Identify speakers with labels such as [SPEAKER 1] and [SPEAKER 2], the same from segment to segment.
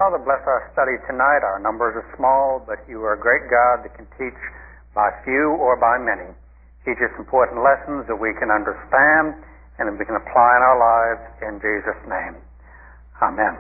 [SPEAKER 1] Father, bless our study tonight. Our numbers are small, but you are a great God that can teach by few or by many. Teach us important lessons that we can understand and that we can apply in our lives in Jesus' name. Amen.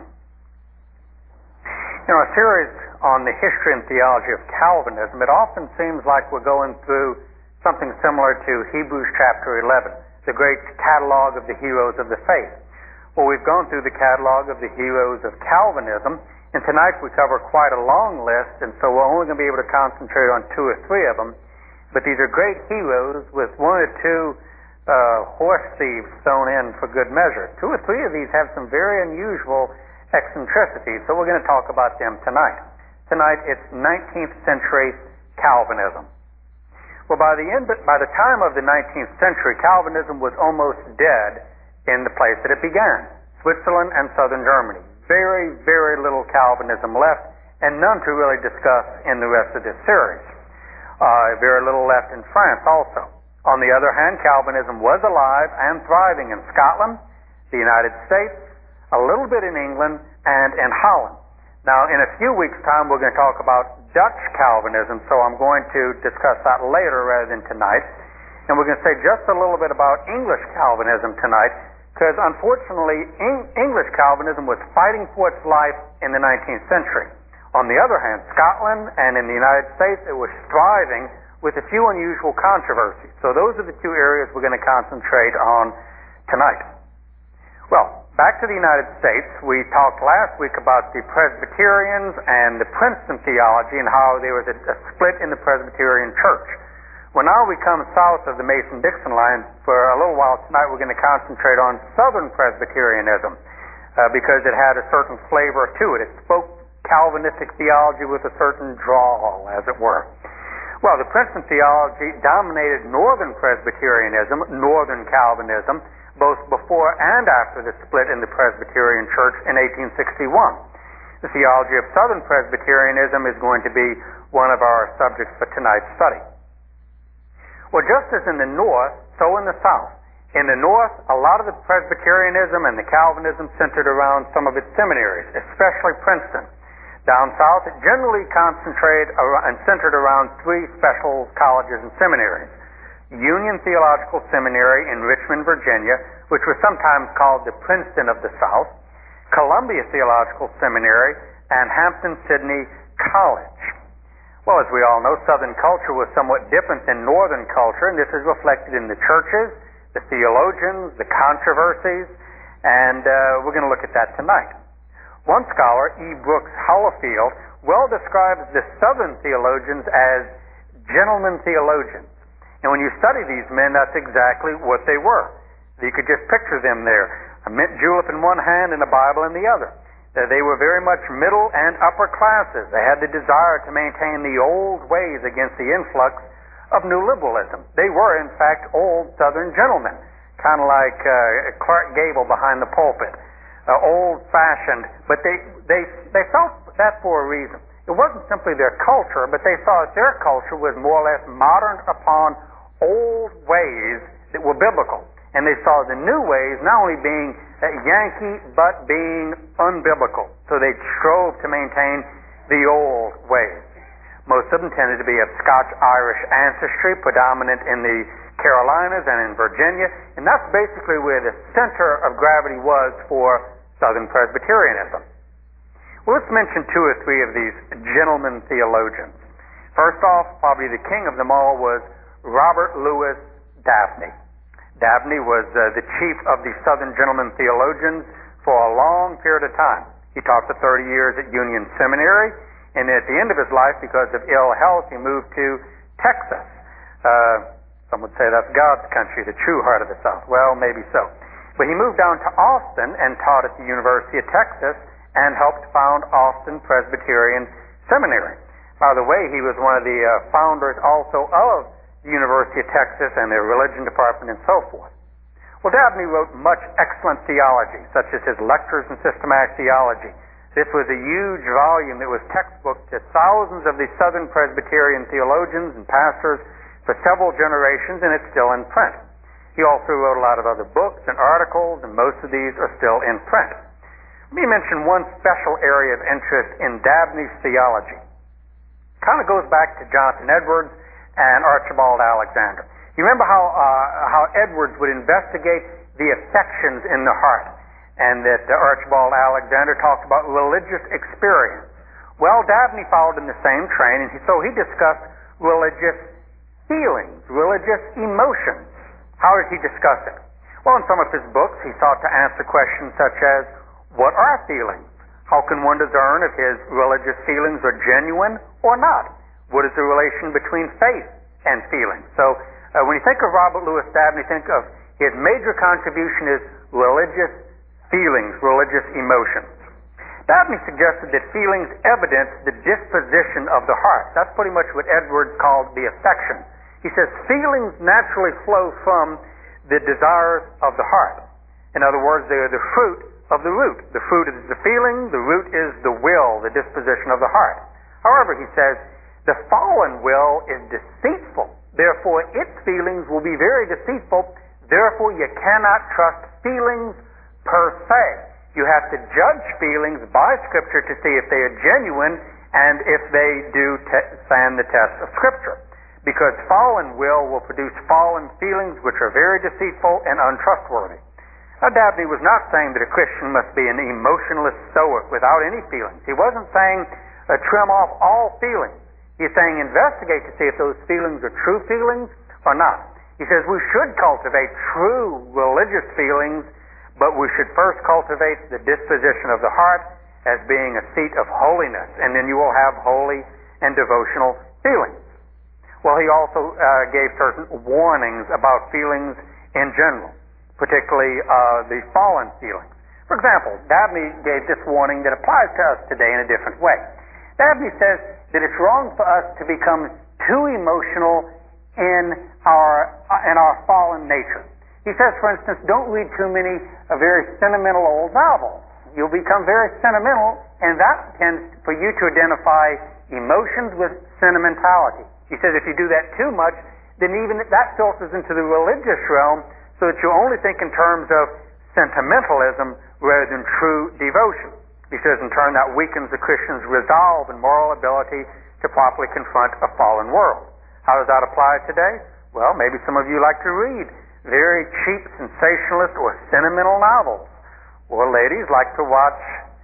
[SPEAKER 1] In our series on the history and theology of Calvinism, it often seems like we're going through something similar to Hebrews chapter 11, the great catalog of the heroes of the faith. Well, we've gone through the catalog of the heroes of Calvinism, and tonight we cover quite a long list, and so we're only going to be able to concentrate on two or three of them. But these are great heroes with one or two horse thieves thrown in for good measure. Two or three of these have some very unusual eccentricities, so we're going to talk about them tonight. Tonight it's 19th century Calvinism. Well, by the time of the 19th century, Calvinism was almost dead in the place that it began, Switzerland and southern Germany. Very, very little Calvinism left, and none to really discuss in the rest of this series. Very little left in France also. On the other hand, Calvinism was alive and thriving in Scotland, the United States, a little bit in England, and in Holland. Now, in a few weeks' time, we're going to talk about Dutch Calvinism, so I'm going to discuss that later rather than tonight. And we're going to say just a little bit about English Calvinism tonight, because unfortunately, English Calvinism was fighting for its life in the 19th century. On the other hand, Scotland and in the United States, it was thriving with a few unusual controversies. So those are the two areas we're going to concentrate on tonight. Well, back to the United States, we talked last week about the Presbyterians and the Princeton theology and how there was a split in the Presbyterian church. Well, now we come south of the Mason-Dixon line. For a little while tonight, we're going to concentrate on Southern Presbyterianism because it had a certain flavor to it. It spoke Calvinistic theology with a certain drawl, as it were. Well, the Princeton theology dominated Northern Presbyterianism, Northern Calvinism, both before and after the split in the Presbyterian Church in 1861. The theology of Southern Presbyterianism is going to be one of our subjects for tonight's study. Well, just as in the North, so in the South. In the North, a lot of the Presbyterianism and the Calvinism centered around some of its seminaries, especially Princeton. Down South, it generally concentrated and centered around three special colleges and seminaries. Union Theological Seminary in Richmond, Virginia, which was sometimes called the Princeton of the South, Columbia Theological Seminary, and Hampton-Sydney College. Well, as we all know, Southern culture was somewhat different than Northern culture, and this is reflected in the churches, the theologians, the controversies, and we're going to look at that tonight. One scholar, E. Brooks Holofield, well describes the Southern theologians as gentlemen theologians. And when you study these men, that's exactly what they were. You could just picture them there, a mint julep in one hand and a Bible in the other. They were very much middle and upper classes. They had the desire to maintain the old ways against the influx of new liberalism. They were, in fact, old Southern gentlemen, kind of like Clark Gable behind the pulpit, old-fashioned. But they felt that for a reason. It wasn't simply their culture, but they thought their culture was more or less modern upon old ways that were biblical. And they saw the new ways not only being Yankee, but being unbiblical. So they strove to maintain the old ways. Most of them tended to be of Scotch-Irish ancestry, predominant in the Carolinas and in Virginia, and that's basically where the center of gravity was for Southern Presbyterianism. Well, let's mention two or three of these gentlemen theologians. First off, probably the king of them all was Robert Louis Dabney. Dabney was the chief of the Southern Gentlemen Theologians for a long period of time. He taught for 30 years at Union Seminary, and at the end of his life, because of ill health, he moved to Texas. Some would say that's God's country, the true heart of the South. Well, maybe so. But he moved down to Austin and taught at the University of Texas and helped found Austin Presbyterian Seminary. By the way, he was one of the founders also of the University of Texas and their religion department and so forth. Well, Dabney wrote much excellent theology, such as his Lectures in Systematic Theology. This was a huge volume that was textbook to thousands of the Southern Presbyterian theologians and pastors for several generations, and it's still in print. He also wrote a lot of other books and articles, and most of these are still in print. Let me mention one special area of interest in Dabney's theology. Kind of goes back to Jonathan Edwards and Archibald Alexander. You remember how Edwards would investigate the affections in the heart, and that Archibald Alexander talked about religious experience. Well, Dabney followed in the same train, and so he discussed religious feelings, religious emotions. How did he discuss it? Well, in some of his books, he sought to answer questions such as, what are feelings? How can one discern if his religious feelings are genuine or not? What is the relation between faith and feeling? So when you think of Robert Louis Dabney, think of his major contribution is religious feelings, religious emotions. Dabney suggested that feelings evidence the disposition of the heart. That's pretty much what Edwards called the affection. He says feelings naturally flow from the desires of the heart. In other words, they are the fruit of the root. The fruit is the feeling, the root is the will, the disposition of the heart. However, he says, the fallen will is deceitful. Therefore, its feelings will be very deceitful. Therefore, you cannot trust feelings per se. You have to judge feelings by Scripture to see if they are genuine and if they do stand the test of Scripture. Because fallen will produce fallen feelings which are very deceitful and untrustworthy. Now, Dabney was not saying that a Christian must be an emotionless stoic without any feelings. He wasn't saying trim off all feelings. He's saying investigate to see if those feelings are true feelings or not. He says we should cultivate true religious feelings, but we should first cultivate the disposition of the heart as being a seat of holiness, and then you will have holy and devotional feelings. Well, he also gave certain warnings about feelings in general, particularly the fallen feelings. For example, Dabney gave this warning that applies to us today in a different way. Dabney says that it's wrong for us to become too emotional in our fallen nature. He says, for instance, don't read too many very sentimental old novels. You'll become very sentimental, and that tends for you to identify emotions with sentimentality. He says if you do that too much, then even that filters into the religious realm, so that you only think in terms of sentimentalism rather than true devotion. He says in turn that weakens the Christian's resolve and moral ability to properly confront a fallen world. How does that apply today? Well, maybe some of you like to read very cheap, sensationalist, or sentimental novels. Or ladies like to watch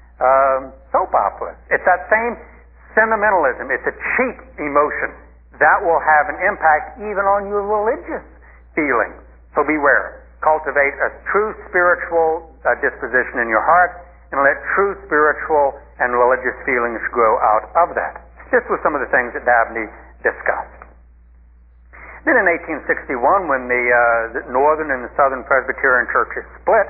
[SPEAKER 1] soap operas. It's that same sentimentalism. It's a cheap emotion. That will have an impact even on your religious feelings. So beware. Cultivate a true spiritual disposition in your heart, and let true spiritual and religious feelings grow out of that. This was some of the things that Dabney discussed. Then in 1861, when the Northern and the Southern Presbyterian churches split,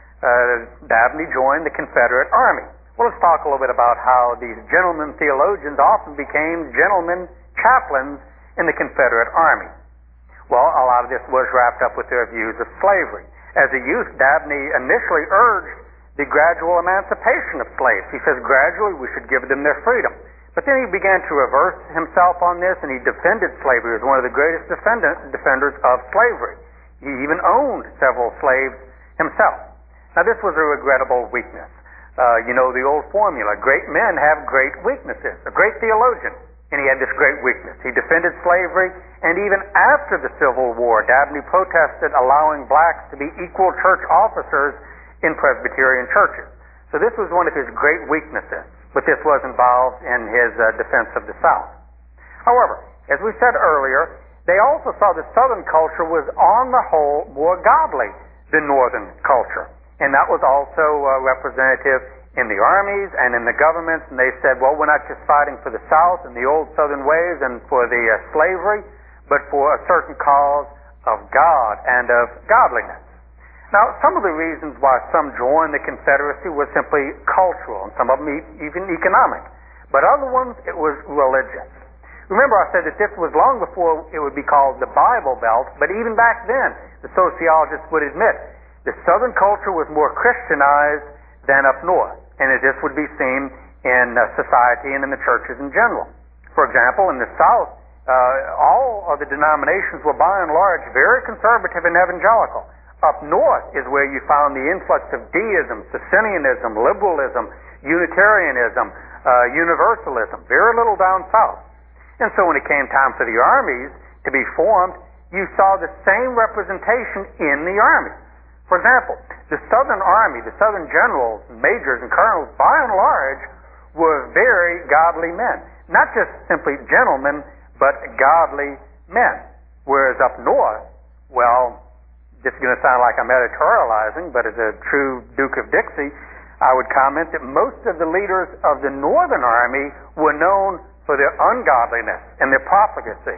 [SPEAKER 1] Dabney joined the Confederate Army. Well, let's talk a little bit about how these gentlemen theologians often became gentlemen chaplains in the Confederate Army. Well, a lot of this was wrapped up with their views of slavery. As a youth, Dabney initially urged the gradual emancipation of slaves. He says gradually we should give them their freedom. But then he began to reverse himself on this, and he defended slavery. He was one of the greatest defenders of slavery. He even owned several slaves himself. Now, this was a regrettable weakness. You know the old formula, great men have great weaknesses. A great theologian, and he had this great weakness. He defended slavery, and even after the Civil War, Dabney protested allowing blacks to be equal church officers in Presbyterian churches. So this was one of his great weaknesses, but this was involved in his defense of the South. However, as we said earlier, they also saw that Southern culture was on the whole more godly than Northern culture. And that was also representative in the armies and in the governments. And they said, well, we're not just fighting for the South and the old Southern ways and for the slavery, but for a certain cause of God and of godliness. Now, some of the reasons why some joined the Confederacy was simply cultural, and some of them even economic. But other ones, it was religious. Remember, I said that this was long before it would be called the Bible Belt, but even back then, the sociologists would admit the Southern culture was more Christianized than up north, and this would be seen in society and in the churches in general. For example, in the South, all of the denominations were by and large very conservative and evangelical. Up north is where you found the influx of deism, Socinianism, liberalism, Unitarianism, universalism. Very little down south. And so when it came time for the armies to be formed, you saw the same representation in the army. For example, the Southern Army, the Southern generals, majors, and colonels, by and large, were very godly men. Not just simply gentlemen, but godly men. Whereas up north, well, this is going to sound like I'm editorializing, but as a true Duke of Dixie, I would comment that most of the leaders of the Northern Army were known for their ungodliness and their profligacy.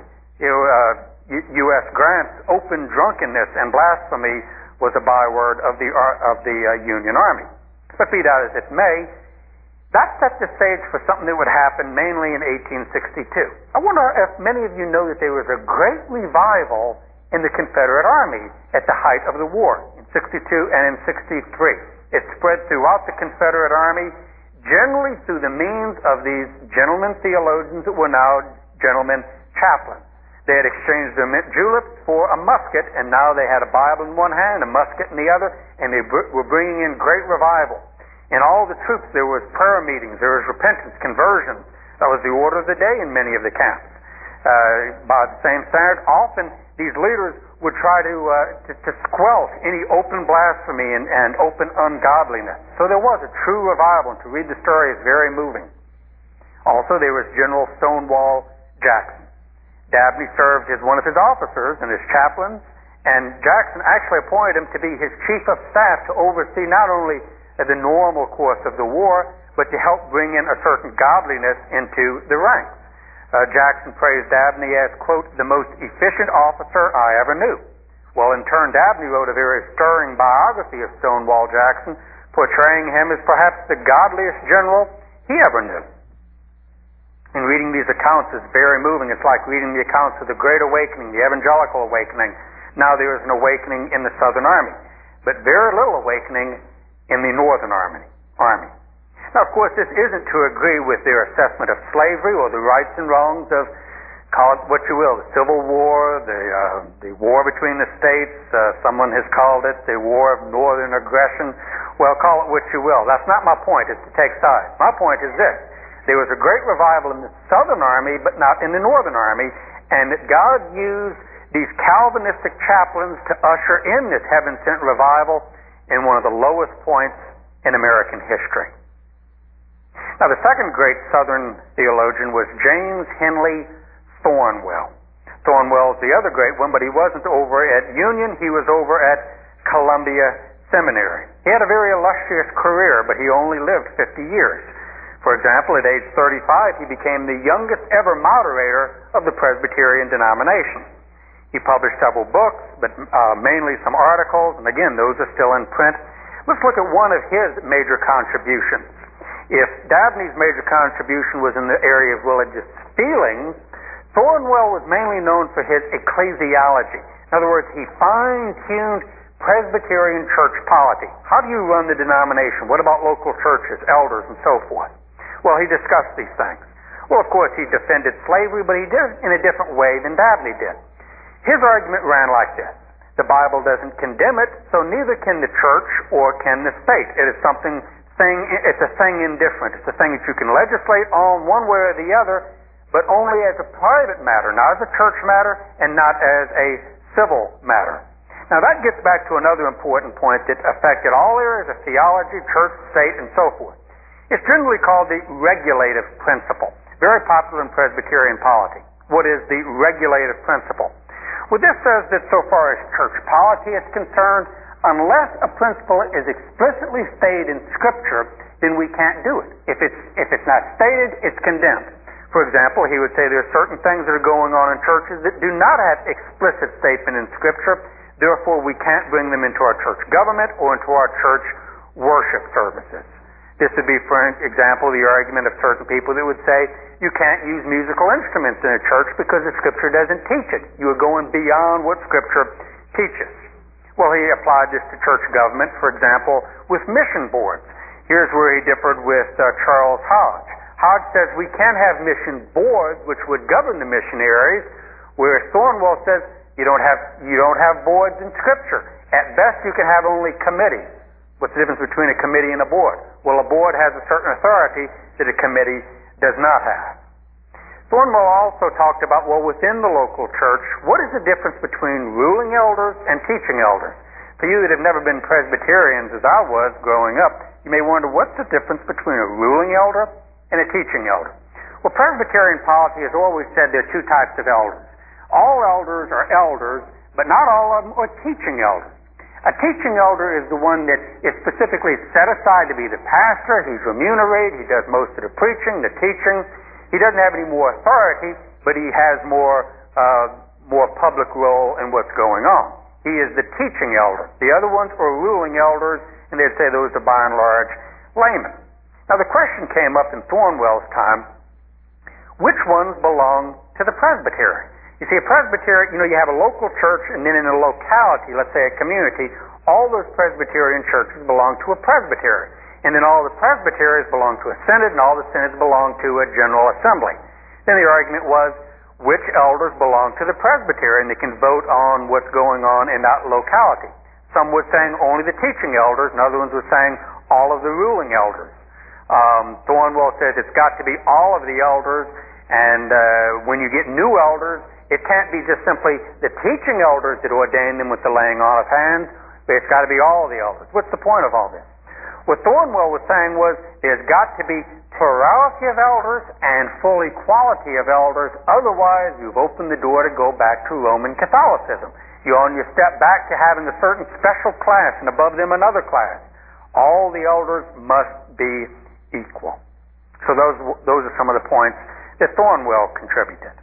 [SPEAKER 1] U.S. Grant's open drunkenness and blasphemy was a byword of the Union Army. But be that as it may, that set the stage for something that would happen mainly in 1862. I wonder if many of you know that there was a great revival in the Confederate Army at the height of the war, in 62 and in 63. It spread throughout the Confederate Army, generally through the means of these gentlemen theologians that were now gentlemen chaplains. They had exchanged their mint juleps for a musket, and now they had a Bible in one hand, a musket in the other, and they were bringing in great revival. In all the troops, there was prayer meetings, there was repentance, conversions. That was the order of the day in many of the camps. By the same standard, often these leaders would try to squelch any open blasphemy and open ungodliness. So there was a true revival, and to read the story is very moving. Also, there was General Stonewall Jackson. Dabney served as one of his officers and his chaplains, and Jackson actually appointed him to be his chief of staff to oversee not only the normal course of the war, but to help bring in a certain godliness into the ranks. Jackson praised Dabney as, quote, the most efficient officer I ever knew. Well, in turn, Dabney wrote a very stirring biography of Stonewall Jackson, portraying him as perhaps the godliest general he ever knew. And reading these accounts is very moving. It's like reading the accounts of the Great Awakening, the Evangelical Awakening. Now there is an awakening in the Southern Army, but very little awakening in the Northern Army. Now, of course, this isn't to agree with their assessment of slavery or the rights and wrongs of, call it what you will, the Civil War, the war between the states. Someone has called it the War of Northern Aggression. Well, call it what you will. That's not my point, is to take sides. My point is this. There was a great revival in the Southern Army, but not in the Northern Army, and that God used these Calvinistic chaplains to usher in this heaven-sent revival in one of the lowest points in American history. Now, the second great Southern theologian was James Henley Thornwell. Thornwell's the other great one, but he wasn't over at Union. He was over at Columbia Seminary. He had a very illustrious career, but he only lived 50 years. For example, at age 35, he became the youngest ever moderator of the Presbyterian denomination. He published several books, but mainly some articles, and again, those are still in print. Let's look at one of his major contributions. If Dabney's major contribution was in the area of religious feelings, Thornwell was mainly known for his ecclesiology. In other words, he fine-tuned Presbyterian church polity. How do you run the denomination? What about local churches, elders, and so forth? Well, he discussed these things. Well, of course, he defended slavery, but he did it in a different way than Dabney did. His argument ran like this. The Bible doesn't condemn it, so neither can the church or can the state. It is it's a thing indifferent. It's a thing that you can legislate on one way or the other, but only as a private matter, not as a church matter, and not as a civil matter. Now that gets back to another important point that affected all areas of theology, church, state, and so forth. It's generally called the regulative principle, very popular in Presbyterian polity. What is the regulative principle? Well, this says that so far as church polity is concerned, unless a principle is explicitly stated in Scripture, then we can't do it. If it's not stated, it's condemned. For example, he would say there are certain things that are going on in churches that do not have explicit statement in Scripture, therefore we can't bring them into our church government or into our church worship services. This would be, for example, the argument of certain people that would say you can't use musical instruments in a church because the Scripture doesn't teach it. You are going beyond what Scripture teaches. Well, he applied this to church government, for example, with mission boards. Here's where he differed with Charles Hodge. Hodge says we can have mission boards which would govern the missionaries, whereas Thornwell says you don't have boards in Scripture. At best, you can have only committees. What's the difference between a committee and a board? Well, a board has a certain authority that a committee does not have. Thornwell also talked about, well, within the local church, what is the difference between ruling elders and teaching elders? For you that have never been Presbyterians, as I was growing up, you may wonder, what's the difference between a ruling elder and a teaching elder? Well, Presbyterian polity has always said there are two types of elders. All elders are elders, but not all of them are teaching elders. A teaching elder is the one that is specifically set aside to be the pastor. He's remunerated. He does most of the preaching, the teaching. He doesn't have any more authority, but he has more public role in what's going on. He is the teaching elder. The other ones are ruling elders, and they'd say those are by and large laymen. Now the question came up in Thornwell's time, which ones belong to the presbytery? You see, a presbytery, you have a local church, and then in a locality, let's say a community, all those Presbyterian churches belong to a presbytery. And then all the presbyteries belong to a synod, and all the synods belong to a general assembly. Then the argument was, which elders belong to the presbytery, and they can vote on what's going on in that locality. Some were saying only the teaching elders, and other ones were saying all of the ruling elders. Thornwell says it's got to be all of the elders, and when you get new elders, it can't be just simply the teaching elders that ordain them with the laying on of hands, but it's got to be all of the elders. What's the point of all this? What Thornwell was saying was there's got to be plurality of elders and full equality of elders, otherwise you've opened the door to go back to Roman Catholicism. You're on your step back to having a certain special class and above them another class. All the elders must be equal. So those are some of the points that Thornwell contributed.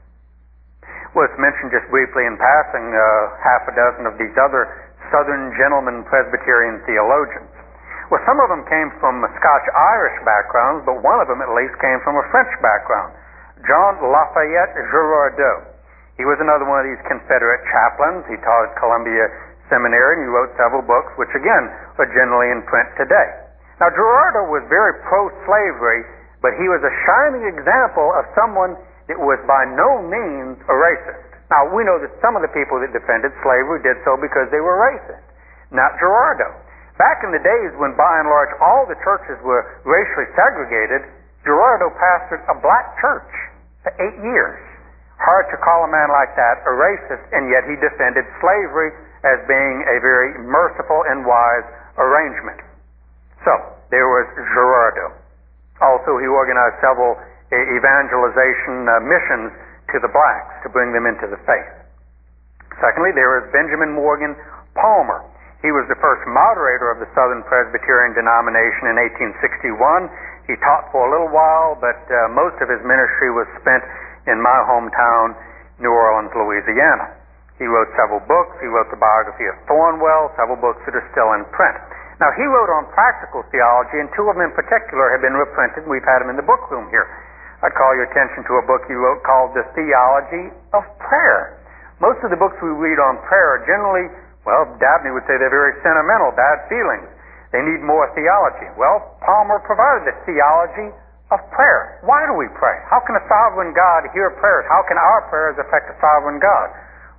[SPEAKER 1] Well, it's mentioned just briefly in passing half a dozen of these other Southern gentlemen Presbyterian theologians. Well, some of them came from Scotch-Irish backgrounds, but one of them at least came from a French background. John Lafayette Girardot. He was another one of these Confederate chaplains. He taught at Columbia Seminary, and he wrote several books, which again are generally in print today. Now, Girardot was very pro-slavery, but he was a shining example of someone that was by no means a racist. Now, we know that some of the people that defended slavery did so because they were racist, not Girardot. Back in the days when, by and large, all the churches were racially segregated, Girardot pastored a black church for 8 years. Hard to call a man like that a racist, and yet he defended slavery as being a very merciful and wise arrangement. So, there was Girardot. Also, he organized several evangelization missions to the blacks to bring them into the faith. Secondly, there is Benjamin Morgan Palmer. He was the first moderator of the Southern Presbyterian denomination in 1861. He taught for a little while, but most of his ministry was spent in my hometown, New Orleans, Louisiana. He wrote several books. He wrote the biography of Thornwell, several books that are still in print. Now, he wrote on practical theology, and two of them in particular have been reprinted, and we've had them in the book room here. I'd call your attention to a book he wrote called The Theology of Prayer. Most of the books we read on prayer are generally, well, Dabney would say they're very sentimental, bad feelings. They need more theology. Well, Palmer provided the theology of prayer. Why do we pray? How can a sovereign God hear prayers? How can our prayers affect a sovereign God?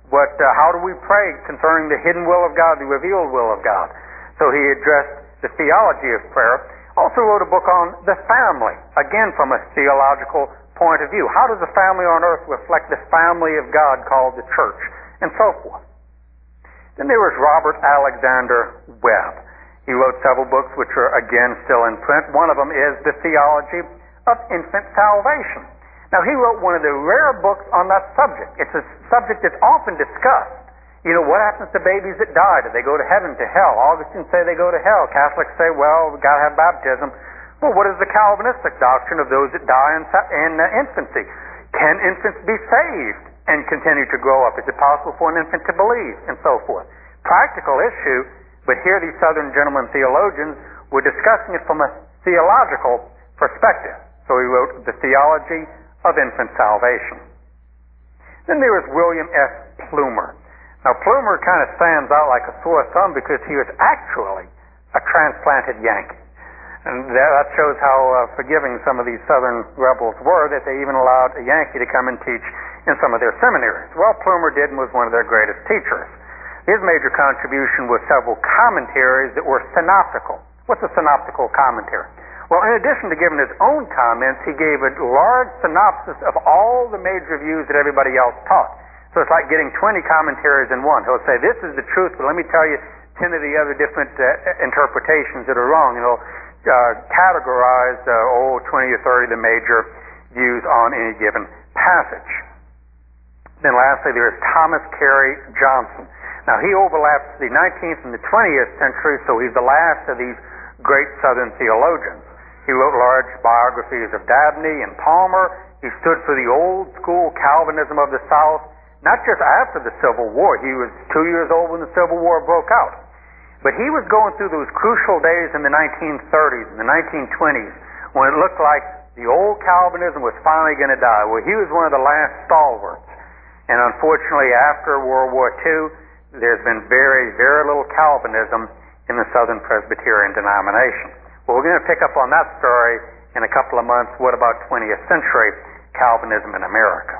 [SPEAKER 1] How do we pray concerning the hidden will of God, the revealed will of God? So he addressed the theology of prayer. Also wrote a book on the family, again from a theological point of view. How does the family on earth reflect the family of God called the church, and so forth. Then there was Robert Alexander Webb. He wrote several books which are again still in print. One of them is The Theology of Infant Salvation. Now, he wrote one of the rare books on that subject. It's a subject that's often discussed. What happens to babies that die? Do they go to heaven, to hell? Augustine say they go to hell. Catholics say, well, we've got to have baptism. Well, what is the Calvinistic doctrine of those that die in infancy? Can infants be saved and continue to grow up? Is it possible for an infant to believe? And so forth. Practical issue, but here these Southern gentlemen theologians were discussing it from a theological perspective. So he wrote The Theology of Infant Salvation. Then there was William F. Plumer. Now, Plumer kind of stands out like a sore thumb because he was actually a transplanted Yankee. And that shows how forgiving some of these Southern rebels were, that they even allowed a Yankee to come and teach in some of their seminaries. Well, Plumer did and was one of their greatest teachers. His major contribution was several commentaries that were synoptical. What's a synoptical commentary? Well, in addition to giving his own comments, he gave a large synopsis of all the major views that everybody else taught. So it's like getting 20 commentaries in one. He'll say, this is the truth, but let me tell you 10 of the other different interpretations that are wrong. And he'll categorize 20 or 30 of the major views on any given passage. Then lastly, there is Thomas Carey Johnson. Now, he overlaps the 19th and the 20th century, so he's the last of these great Southern theologians. He wrote large biographies of Dabney and Palmer. He stood for the old school Calvinism of the South, not just after the Civil War. He was 2 years old when the Civil War broke out. But he was going through those crucial days in the 1930s and the 1920s when it looked like the old Calvinism was finally going to die. Well, he was one of the last stalwarts. And unfortunately, after World War II, there's been very, very little Calvinism in the Southern Presbyterian denomination. Well, we're going to pick up on that story in a couple of months. What about 20th century Calvinism in America?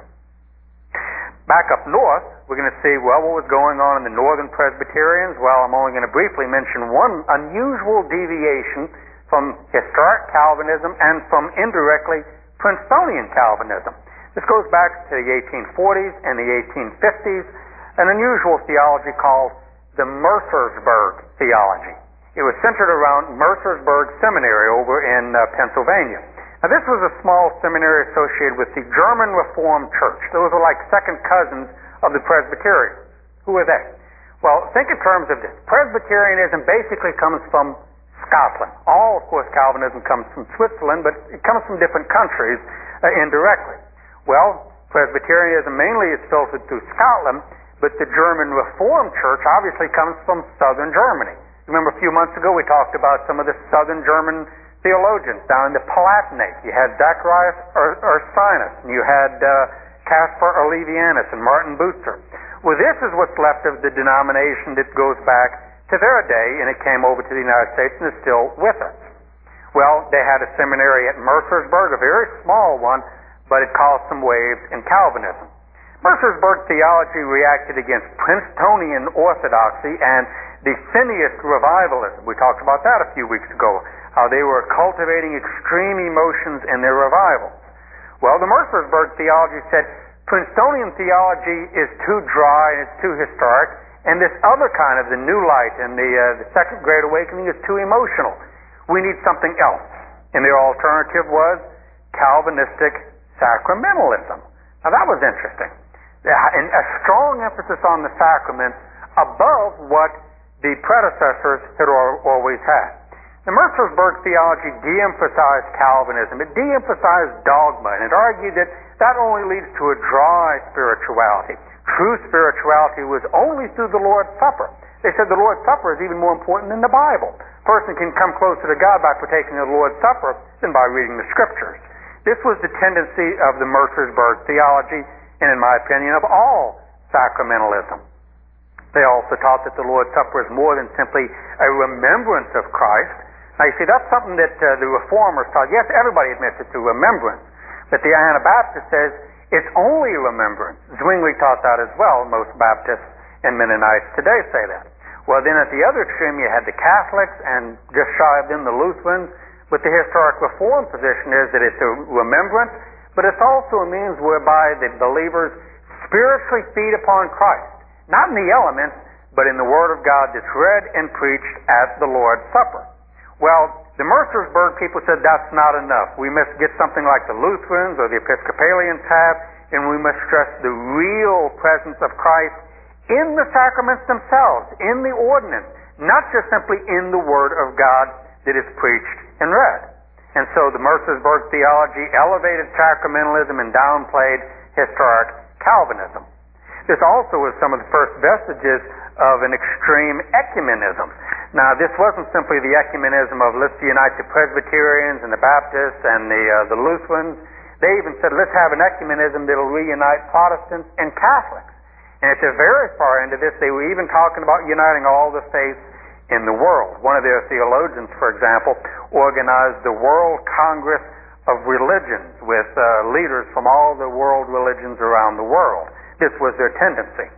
[SPEAKER 1] Back up north, we're going to see, well, what was going on in the Northern Presbyterians? Well, I'm only going to briefly mention one unusual deviation from historic Calvinism and from indirectly Princetonian Calvinism. This goes back to the 1840s and the 1850s, an unusual theology called the Mercersburg theology. It was centered around Mercersburg Seminary over in Pennsylvania. Now, this was a small seminary associated with the German Reformed Church. Those were like second cousins of the Presbyterians. Who are they? Well, think in terms of this. Presbyterianism basically comes from Scotland. All, of course, Calvinism comes from Switzerland, but it comes from different countries indirectly. Well, Presbyterianism mainly is filtered through Scotland, but the German Reformed Church obviously comes from southern Germany. Remember a few months ago we talked about some of the southern German theologians down in the Palatinate. You had Zacharias Ursinus, and you had Caspar Olevianus and Martin Bucer. Well, this is what's left of the denomination that goes back to their day, and it came over to the United States and is still with us. Well, they had a seminary at Mercersburg, a very small one, but it caused some waves in Calvinism. Mercersburg theology reacted against Princetonian orthodoxy and the Finneyist revivalism. We talked about that a few weeks ago, how they were cultivating extreme emotions in their revivals. Well, the Mercersburg theology said Princetonian theology is too dry and it's too historic, and this other kind of the New Light and the Second Great Awakening is too emotional. We need something else. And their alternative was Calvinistic sacramentalism. Now, that was interesting. And a strong emphasis on the sacraments above what the predecessors had always had. The Mercersburg theology de-emphasized Calvinism. It de-emphasized dogma, and it argued that that only leads to a dry spirituality. True spirituality was only through the Lord's Supper. They said the Lord's Supper is even more important than the Bible. A person can come closer to God by partaking of the Lord's Supper than by reading the Scriptures. This was the tendency of the Mercersburg theology, and in my opinion, of all sacramentalism. They also taught that the Lord's Supper is more than simply a remembrance of Christ. Now, you see, that's something that the Reformers taught. Yes, everybody admits it's a remembrance, but the Anabaptist says it's only a remembrance. Zwingli taught that as well. Most Baptists and Mennonites today say that. Well, then at the other extreme, you had the Catholics, and just shy of them, the Lutherans. But the historic Reformed position is that it's a remembrance, but it's also a means whereby the believers spiritually feed upon Christ. Not in the elements, but in the Word of God that's read and preached at the Lord's Supper. Well, the Mercersburg people said that's not enough. We must get something like the Lutherans or the Episcopalians have, and we must stress the real presence of Christ in the sacraments themselves, in the ordinance, not just simply in the Word of God that is preached and read. And so the Mercersburg theology elevated sacramentalism and downplayed historic Calvinism. This also was some of the first vestiges of an extreme ecumenism. Now, this wasn't simply the ecumenism of let's unite the Presbyterians and the Baptists and the Lutherans. They even said let's have an ecumenism that'll reunite Protestants and Catholics. And at the very far end of this, they were even talking about uniting all the faiths in the world. One of their theologians, for example, organized the World Congress of Religions with leaders from all the world religions around the world. This was their tendency.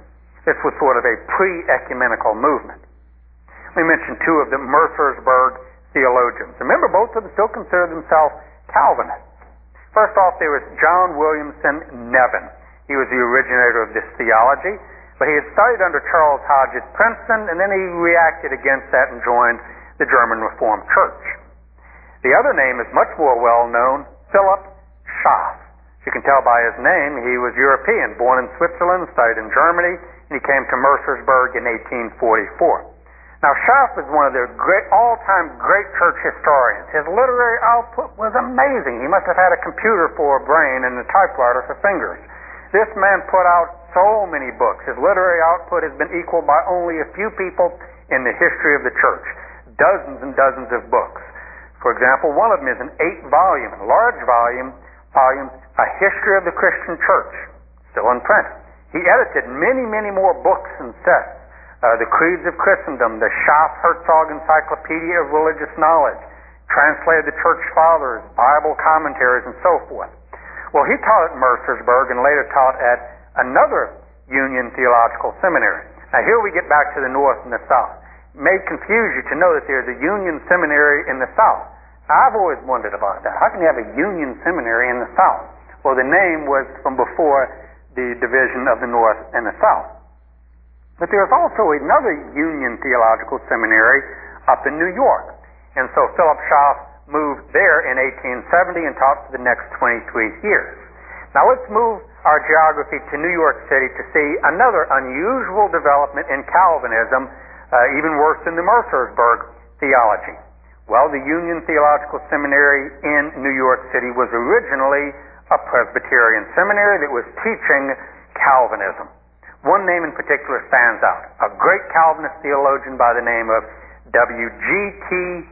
[SPEAKER 1] This was sort of a pre-ecumenical movement. We mentioned two of the Mercersburg theologians. Remember, both of them still considered themselves Calvinists. First off, there was John Williamson Nevin. He was the originator of this theology, but he had studied under Charles Hodge at Princeton, and then he reacted against that and joined the German Reformed Church. The other name is much more well-known, Philip Schaff. As you can tell by his name, he was European, born in Switzerland, studied in Germany, and he came to Mercersburg in 1844. Now, Schaff is one of their all-time great church historians. His literary output was amazing. He must have had a computer for a brain and a typewriter for fingers. This man put out so many books. His literary output has been equaled by only a few people in the history of the church. Dozens and dozens of books. For example, one of them is an 8-volume, large volume, A History of the Christian Church, still in print. He edited many, many more books and sets. The Creeds of Christendom, the Schaff-Herzog Encyclopedia of Religious Knowledge, translated the Church Fathers, Bible commentaries, and so forth. Well, he taught at Mercersburg and later taught at another Union Theological Seminary. Now, here we get back to the North and the South. It may confuse you to know that there's a Union Seminary in the South. Now, I've always wondered about that. How can you have a Union Seminary in the South? Well, the name was from before the division of the North and the South. But there was also another Union Theological Seminary up in New York. And so Philip Schaff moved there in 1870 and taught for the next 23 years. Now let's move our geography to New York City to see another unusual development in Calvinism, even worse than the Mercersburg theology. Well, the Union Theological Seminary in New York City was originally a Presbyterian seminary that was teaching Calvinism. One name in particular stands out, a great Calvinist theologian by the name of W.G.T.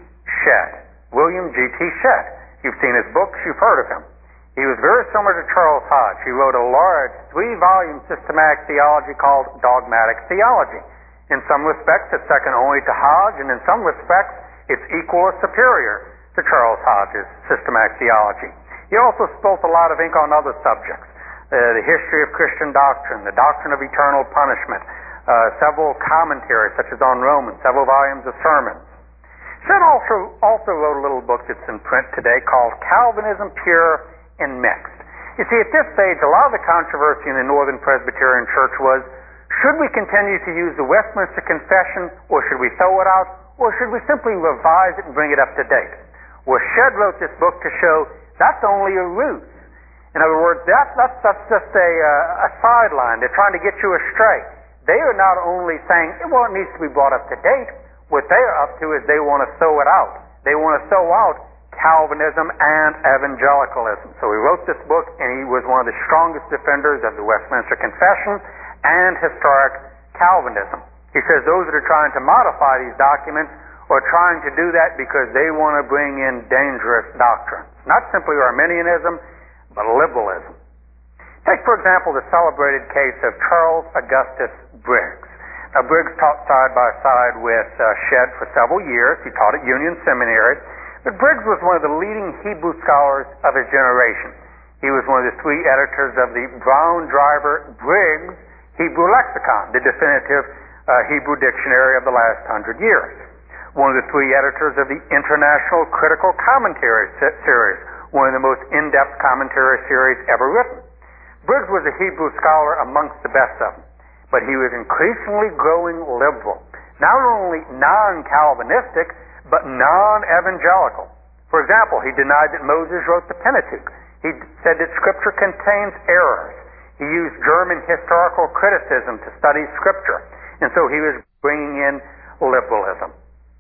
[SPEAKER 1] Shedd, William G.T. Shedd. You've seen his books, you've heard of him. He was very similar to Charles Hodge. He wrote a large 3-volume systematic theology called Dogmatic Theology. In some respects, it's second only to Hodge, and in some respects, it's equal or superior to Charles Hodge's systematic theology. He also spilt a lot of ink on other subjects. The history of Christian doctrine, the doctrine of eternal punishment, several commentaries such as on Romans, several volumes of sermons. Shedd also wrote a little book that's in print today called Calvinism Pure and Mixed. You see, at this stage, a lot of the controversy in the Northern Presbyterian Church was, should we continue to use the Westminster Confession, or should we throw it out, or should we simply revise it and bring it up to date? Well, Shedd wrote this book to show that's only a ruse. In other words, that's just a sideline. They're trying to get you astray. They are not only saying, well, it needs to be brought up to date. What they are up to is they want to throw it out. They want to throw out Calvinism and evangelicalism. So he wrote this book, and he was one of the strongest defenders of the Westminster Confession and historic Calvinism. He says those that are trying to modify these documents are trying to do that because they want to bring in dangerous doctrines. Not simply Arminianism, but liberalism. Take, for example, the celebrated case of Charles Augustus Briggs. Now, Briggs taught side by side with Shedd for several years. He taught at Union Seminary. But Briggs was one of the leading Hebrew scholars of his generation. He was one of the 3 editors of the Brown-Driver-Briggs Hebrew Lexicon, the definitive Hebrew dictionary of the last 100 years. One of the 3 editors of the International Critical Commentary series, one of the most in-depth commentary series ever written. Briggs was a Hebrew scholar amongst the best of them, but he was increasingly growing liberal, not only non-Calvinistic, but non-evangelical. For example, he denied that Moses wrote the Pentateuch. He said that Scripture contains errors. He used German historical criticism to study Scripture, and so he was bringing in liberalism.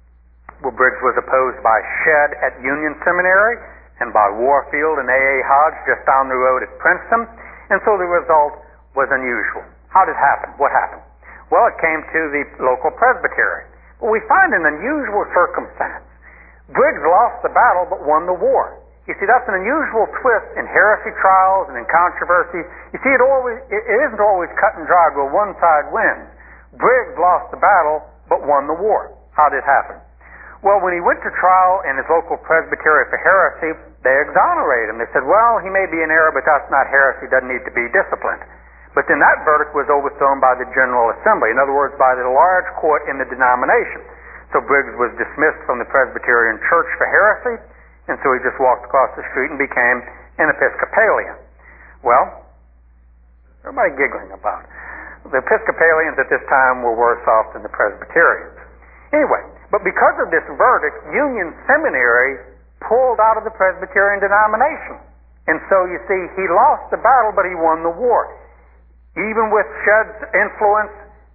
[SPEAKER 1] Well, Briggs was opposed by Shedd at Union Seminary, and by Warfield and A.A. Hodge just down the road at Princeton, and so the result was unusual. How did it happen? What happened? Well, it came to the local presbytery. But we find an unusual circumstance. Briggs lost the battle but won the war. You see, that's an unusual twist in heresy trials and in controversies. You see, it isn't always cut and dry where one side wins. Briggs lost the battle but won the war. How did it happen? Well, when he went to trial in his local presbytery for heresy, they exonerated him. They said, well, he may be in error, but that's not heresy. He doesn't need to be disciplined. But then that verdict was overthrown by the General Assembly. In other words, by the large court in the denomination. So Briggs was dismissed from the Presbyterian Church for heresy, and so he just walked across the street and became an Episcopalian. Well, everybody giggling about it. The Episcopalians at this time were worse off than the Presbyterians. Anyway, but because of this verdict, Union Seminary pulled out of the Presbyterian denomination. And so you see, he lost the battle, but he won the war. Even with Shedd's influence,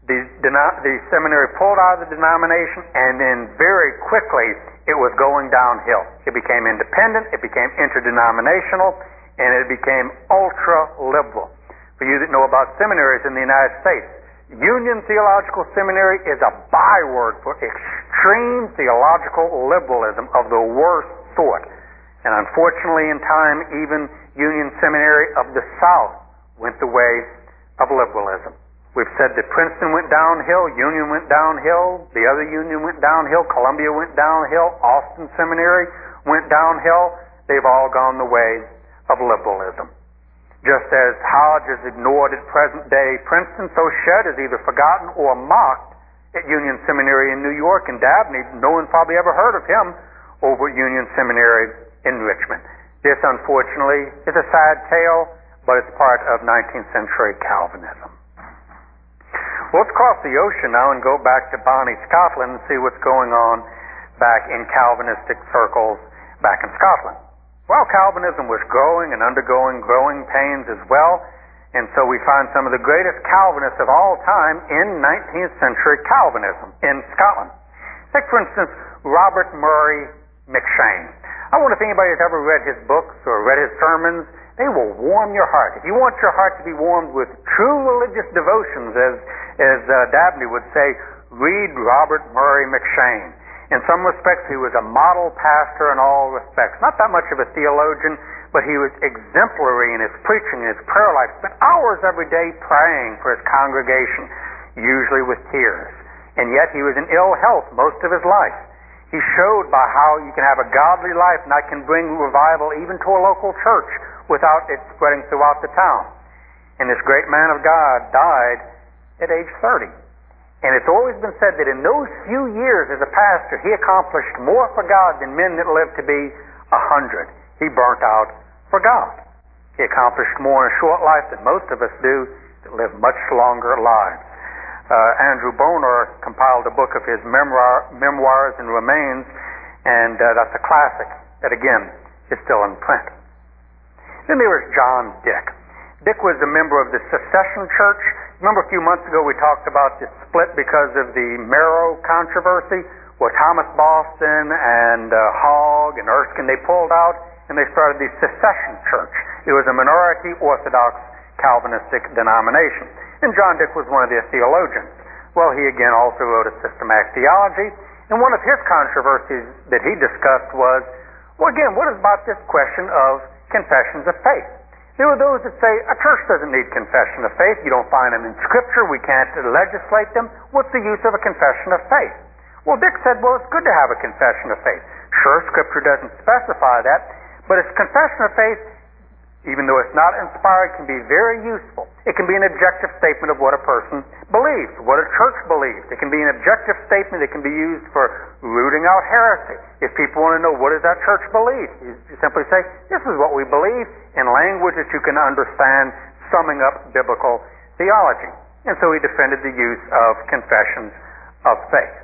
[SPEAKER 1] the seminary pulled out of the denomination, and then very quickly it was going downhill. It became independent, it became interdenominational, and it became ultra-liberal. For you that know about seminaries in the United States, Union Theological Seminary is a byword for extreme theological liberalism of the worst sort. And unfortunately, in time, even Union Seminary of the South went the way of liberalism. We've said that Princeton went downhill, Union went downhill, the other Union went downhill, Columbia went downhill, Austin Seminary went downhill. They've all gone the way of liberalism. Just as Hodge is ignored at present day Princeton, so Shedd is either forgotten or mocked at Union Seminary in New York, and Dabney, no one probably ever heard of him over at Union Seminary in Richmond. This, unfortunately, is a sad tale, but it's part of 19th century Calvinism. Well, let's cross the ocean now and go back to Bonnie, Scotland, and see what's going on back in Calvinistic circles back in Scotland. Well, Calvinism was growing and undergoing growing pains as well, and so we find some of the greatest Calvinists of all time in 19th century Calvinism in Scotland. Take, for instance, Robert Murray McCheyne. I wonder if anybody has ever read his books or read his sermons. They will warm your heart. If you want your heart to be warmed with true religious devotions, as Dabney would say, read Robert Murray McCheyne. In some respects, he was a model pastor in all respects. Not that much of a theologian, but he was exemplary in his preaching, in his prayer life. Spent hours every day praying for his congregation, usually with tears. And yet he was in ill health most of his life. He showed by how you can have a godly life and that can bring revival even to a local church without it spreading throughout the town. And this great man of God died at age 30. And it's always been said that in those few years as a pastor, he accomplished more for God than men that lived to be 100. He burnt out for God. He accomplished more in a short life than most of us do that live much longer lives. Andrew Bonar compiled a book of his memoirs and remains, and that's a classic that, again, is still in print. Then there was John Dick. Dick was a member of the Secession Church. Remember a few months ago we talked about the split because of the Marrow controversy, where Thomas Boston and Hogg and Erskine, they pulled out and they started the Secession Church. It was a minority Orthodox Calvinistic denomination. And John Dick was one of their theologians. Well, he again also wrote a systematic theology, and one of his controversies that he discussed was, well, again, what is about this question of confessions of faith? There were those that say a church doesn't need confession of faith. You don't find them in Scripture. We can't legislate them. What's the use of a confession of faith? Well, Dick said, well, it's good to have a confession of faith. Sure, Scripture doesn't specify that, but a confession of faith, even though it's not inspired, can be very useful. It can be an objective statement of what a person believes, what a church believes. It can be an objective statement that can be used for rooting out heresy. If people want to know what does that church believe, you simply say, this is what we believe, in language that you can understand, summing up biblical theology. And so he defended the use of confessions of faith.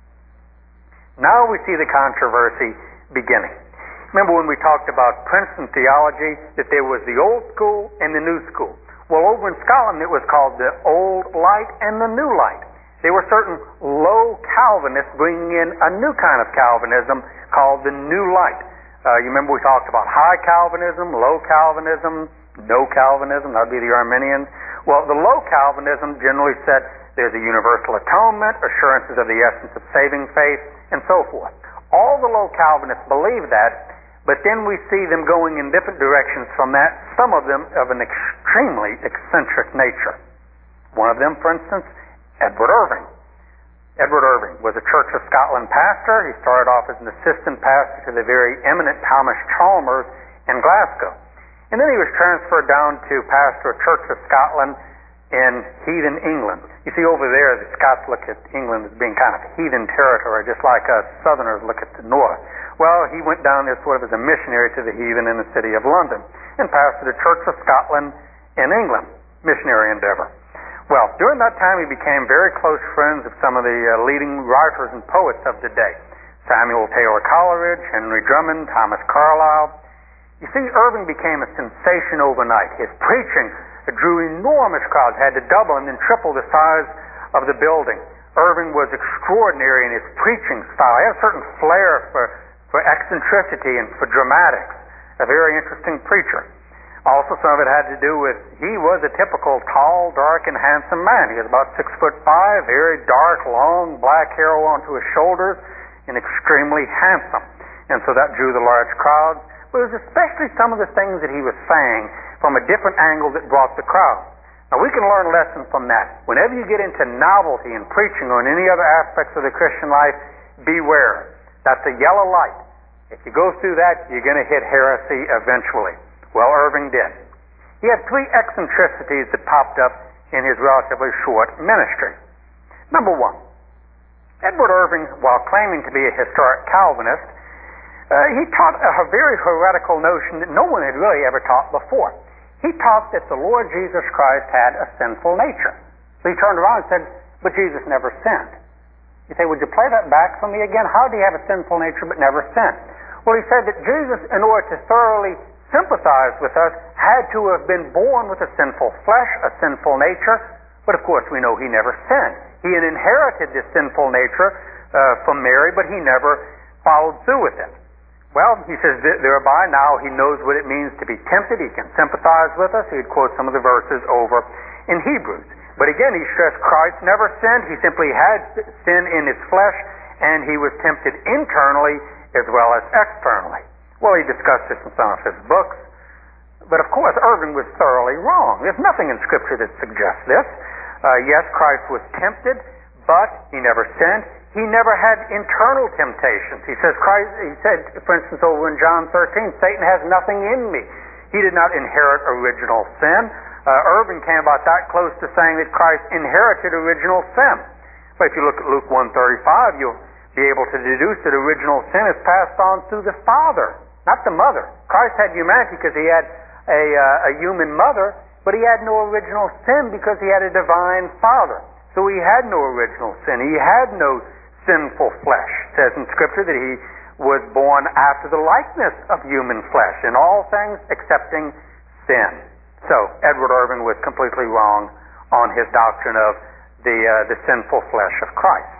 [SPEAKER 1] Now we see the controversy beginning. Remember when we talked about Princeton theology, that there was the old school and the new school. Well, over in Scotland it was called the Old Light and the New Light. There were certain low Calvinists bringing in a new kind of Calvinism called the New Light. You remember we talked about high Calvinism, low Calvinism, no Calvinism, that would be the Arminians. Well, the low Calvinism generally said there's a universal atonement, assurances of the essence of saving faith, and so forth. All the low Calvinists believe that, but then we see them going in different directions from that, some of them of an extremely eccentric nature. One of them, for instance, Edward Irving. Edward Irving was a Church of Scotland pastor. He started off as an assistant pastor to the very eminent Thomas Chalmers in Glasgow. And then he was transferred down to pastor of Church of Scotland in heathen England. You see, over there, the Scots look at England as being kind of heathen territory, just like us Southerners look at the North. Well, he went down there sort of as a missionary to the heathen in the city of London and pastored the Church of Scotland in England, missionary endeavor. Well, during that time, he became very close friends of some of the leading writers and poets of the day. Samuel Taylor Coleridge, Henry Drummond, Thomas Carlyle. You see, Irving became a sensation overnight. His preaching drew enormous crowds, had to double and then triple the size of the building. Irving was extraordinary in his preaching style. He had a certain flair for eccentricity and for dramatics. A very interesting preacher. Also, some of it had to do with he was a typical tall, dark, and handsome man. He was about 6'5", very dark, long, black hair onto his shoulders, and extremely handsome. And so that drew the large crowds. But it was especially some of the things that he was saying from a different angle that brought the crowd. Now, we can learn a lesson from that. Whenever you get into novelty in preaching or in any other aspects of the Christian life, beware. That's a yellow light. If you go through that, you're going to hit heresy eventually. Well, Irving did. He had three eccentricities that popped up in his relatively short ministry. Number one, Edward Irving, while claiming to be a historic Calvinist, he taught a very heretical notion that no one had really ever taught before. He taught that the Lord Jesus Christ had a sinful nature. So he turned around and said, but Jesus never sinned. You say, would you play that back for me again? How did he have a sinful nature but never sinned? Well, he said that Jesus, in order to thoroughly sympathize with us, had to have been born with a sinful flesh, a sinful nature, but of course we know he never sinned. He had inherited this sinful nature from Mary, but he never followed through with it. Well, he says, thereby now he knows what it means to be tempted. He can sympathize with us. He'd quote some of the verses over in Hebrews. But again, he stressed Christ never sinned. He simply had sin in his flesh, and he was tempted internally as well as externally. Well, he discussed this in some of his books. But of course, Irving was thoroughly wrong. There's nothing in Scripture that suggests this. Yes, Christ was tempted, but he never sinned. He never had internal temptations. He said, for instance, over in John 13, Satan has nothing in me. He did not inherit original sin. Irving came about that close to saying that Christ inherited original sin. But if you look at Luke 1:35, you'll be able to deduce that original sin is passed on through the Father, not the mother. Christ had humanity because he had a human mother, but he had no original sin because he had a divine Father. So he had no original sin. He had no sinful flesh. It says in Scripture that he was born after the likeness of human flesh in all things excepting sin. So Edward Irving was completely wrong on his doctrine of the sinful flesh of Christ.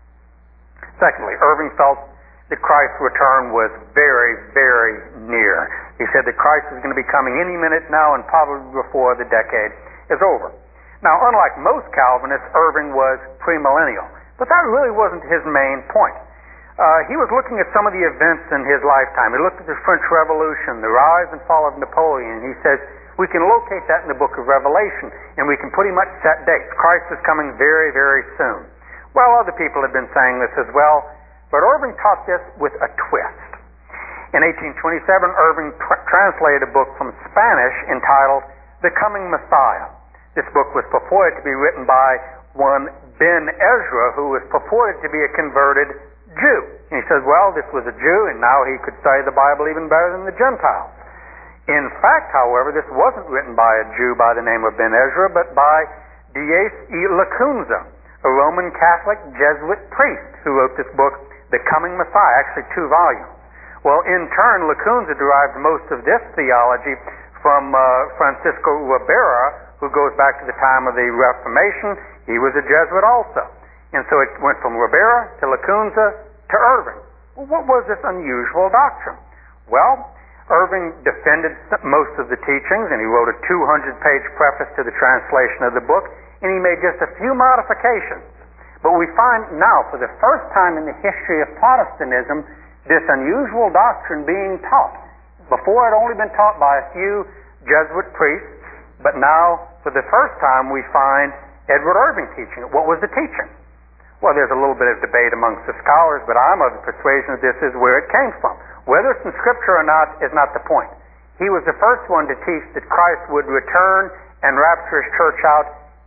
[SPEAKER 1] Secondly, Irving felt that Christ's return was very, very near. He said that Christ is going to be coming any minute now and probably before the decade is over. Now, unlike most Calvinists, Irving was premillennial. But that really wasn't his main point. He was looking at some of the events in his lifetime. He looked at the French Revolution, the rise and fall of Napoleon, and he says, we can locate that in the book of Revelation, and we can pretty much set dates. Christ is coming very, very soon. Well, other people have been saying this as well, but Irving taught this with a twist. In 1827, Irving translated a book from Spanish entitled The Coming Messiah. This book was purported to be written by one Ben Ezra, who was purported to be a converted Jew. And he says, well, this was a Jew, and now he could study the Bible even better than the Gentiles. In fact, however, this wasn't written by a Jew by the name of Ben Ezra, but by Dies y Lacunza, a Roman Catholic Jesuit priest who wrote this book, The Coming Messiah, actually 2 volumes. Well, in turn, Lacunza derived most of this theology from Francisco Ribera, who goes back to the time of the Reformation. He was a Jesuit also. And so it went from Ribera to Lacunza to Irving. Well, what was this unusual doctrine? Well, Irving defended most of the teachings, and he wrote a 200-page preface to the translation of the book, and he made just a few modifications. But we find now, for the first time in the history of Protestantism, this unusual doctrine being taught. Before it had only been taught by a few Jesuit priests, but now, for the first time, we find Edward Irving teaching it. What was the teaching? Well, there's a little bit of debate amongst the scholars, but I'm of the persuasion that this is where it came from. Whether it's in Scripture or not is not the point. He was the first one to teach that Christ would return and rapture his church out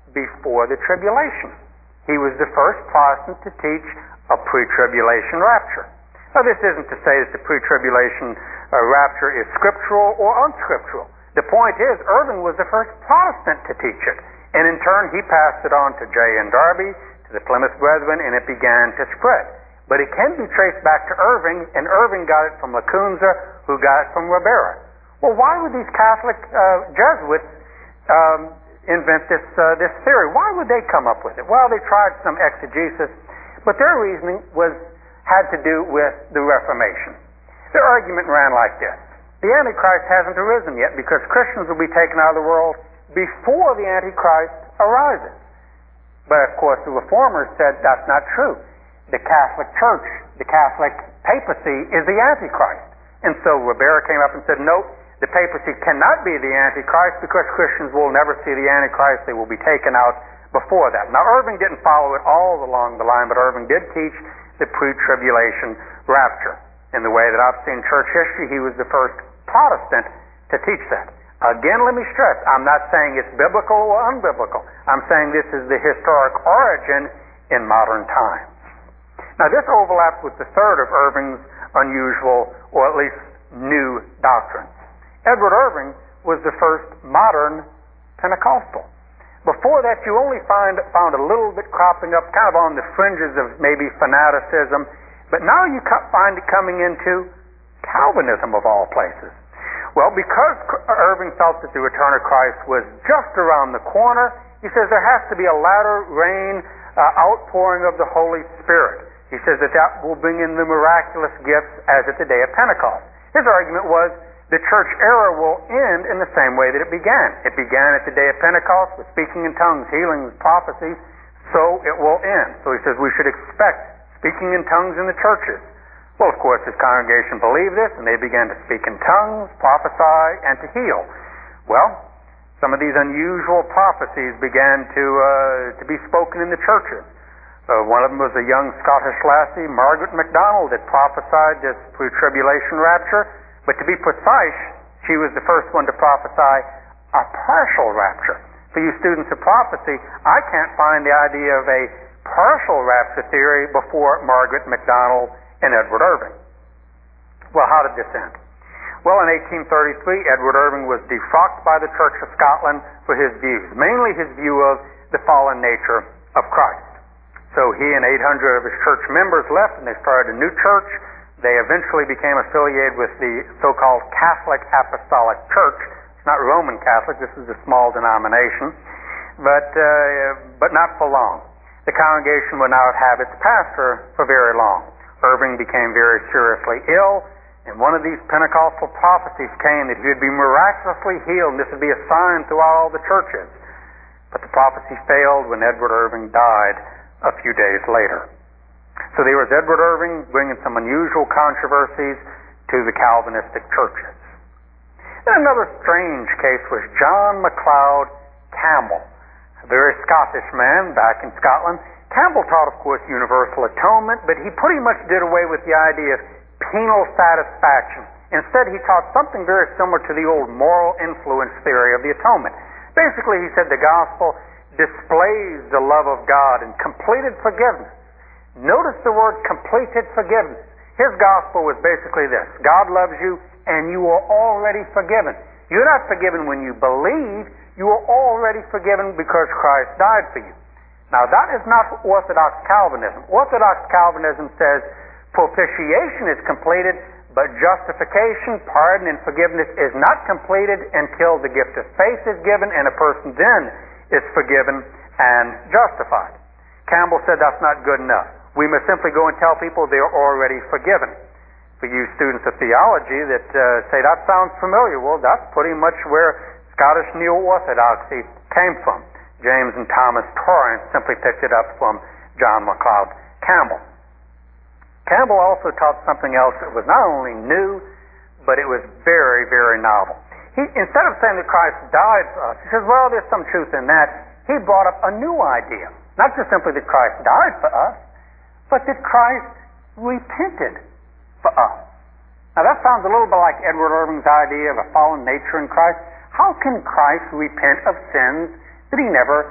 [SPEAKER 1] before the tribulation. He was the first Protestant to teach a pre-tribulation rapture. Now, this isn't to say that the pre-tribulation rapture is scriptural or unscriptural. The point is, Irving was the first Protestant to teach it, and in turn he passed it on to Jay and Darby, to the Plymouth Brethren, and it began to spread. But it can be traced back to Irving, and Irving got it from Lacunza, who got it from Ribera. Well, why would these Catholic Jesuits invent this theory? Why would they come up with it? Well, they tried some exegesis, but their reasoning had to do with the Reformation. Their argument ran like this: the Antichrist hasn't arisen yet because Christians will be taken out of the world before the Antichrist arises. But of course, the Reformers said that's not true. The Catholic Church, the Catholic papacy, is the Antichrist. And so Ribera came up and said, no, the papacy cannot be the Antichrist because Christians will never see the Antichrist. They will be taken out before that. Now, Irving didn't follow it all along the line, but Irving did teach the pre-tribulation rapture. In the way that I've seen church history, he was the first Protestant to teach that. Again, let me stress, I'm not saying it's biblical or unbiblical. I'm saying this is the historic origin in modern times. Now, this overlaps with the third of Irving's unusual, or at least new, doctrines. Edward Irving was the first modern Pentecostal. Before that, you only found a little bit cropping up kind of on the fringes of maybe fanaticism, but now you find it coming into Calvinism of all places. Well, because Irving felt that the return of Christ was just around the corner, he says there has to be a latter rain outpouring of the Holy Spirit. He says that will bring in the miraculous gifts as at the day of Pentecost. His argument was the church era will end in the same way that it began. It began at the day of Pentecost with speaking in tongues, healings, prophecies, so it will end. So he says we should expect speaking in tongues in the churches. Well, of course, his congregation believed this, and they began to speak in tongues, prophesy, and to heal. Well, some of these unusual prophecies began to be spoken in the churches. One of them was a young Scottish lassie, Margaret MacDonald, that prophesied this pre-tribulation rapture. But to be precise, she was the first one to prophesy a partial rapture. For you students of prophecy, I can't find the idea of a partial rapture theory before Margaret MacDonald and Edward Irving. Well, how did this end? Well, in 1833, Edward Irving was defrocked by the Church of Scotland for his views, mainly his view of the fallen nature of Christ. So he and 800 of his church members left, and they started a new church. They eventually became affiliated with the so-called Catholic Apostolic Church. It's not Roman Catholic. This is a small denomination, but not for long. The congregation would not have its pastor for very long. Irving became very seriously ill, and one of these Pentecostal prophecies came that he would be miraculously healed, and this would be a sign throughout all the churches. But the prophecy failed when Edward Irving died a few days later. So there was Edward Irving bringing some unusual controversies to the Calvinistic churches. And another strange case was John MacLeod Campbell, a very Scottish man back in Scotland. Campbell taught, of course, universal atonement, but he pretty much did away with the idea of penal satisfaction. Instead, he taught something very similar to the old moral influence theory of the atonement. Basically, he said the gospel displays the love of God and completed forgiveness. Notice the word completed forgiveness. His gospel was basically this: God loves you and you are already forgiven. You're not forgiven when you believe, you are already forgiven because Christ died for you. Now that is not Orthodox Calvinism. Orthodox Calvinism says propitiation is completed, but justification, pardon, and forgiveness is not completed until the gift of faith is given and a person then is forgiven and justified. Campbell said that's not good enough. We must simply go and tell people they are already forgiven. For you students of theology that say that sounds familiar, well, that's pretty much where Scottish neo-orthodoxy came from. James and Thomas Torrance simply picked it up from John MacLeod Campbell. Campbell also taught something else that was not only new, but it was very, very novel. Instead of saying that Christ died for us, he says, well, there's some truth in that. He brought up a new idea. Not just simply that Christ died for us, but that Christ repented for us. Now that sounds a little bit like Edward Irving's idea of a fallen nature in Christ. How can Christ repent of sins that he never